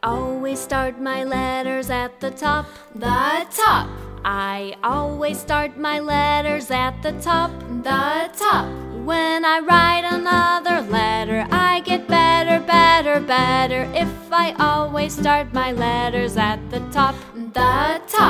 always start my letters at the top. The top. I always start my letters at the top. The top. When I write another letter, I get better, better, better if I always start my letters at the top. The top.